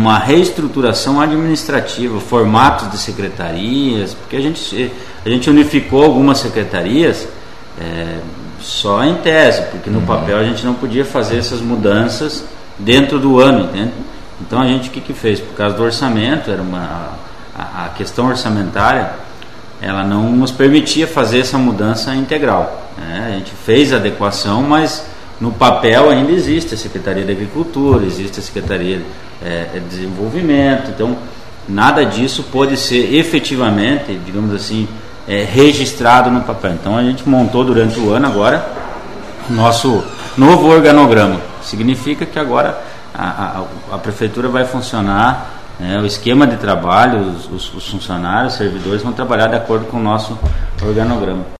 uma reestruturação administrativa, formatos de secretarias, porque a gente unificou algumas secretarias só em tese, porque no papel a gente não podia fazer essas mudanças dentro do ano, entende? Então a gente o que fez? Por causa do orçamento, a questão orçamentária, ela não nos permitia fazer essa mudança integral, né? A gente fez a adequação, mas no papel ainda existe a Secretaria de Agricultura, existe a Secretaria de Desenvolvimento, então nada disso pode ser efetivamente, digamos assim, registrado no papel. Então a gente montou durante o ano agora o nosso novo organograma. Significa que agora a prefeitura vai funcionar, o esquema de trabalho, os funcionários, os servidores vão trabalhar de acordo com o nosso organograma.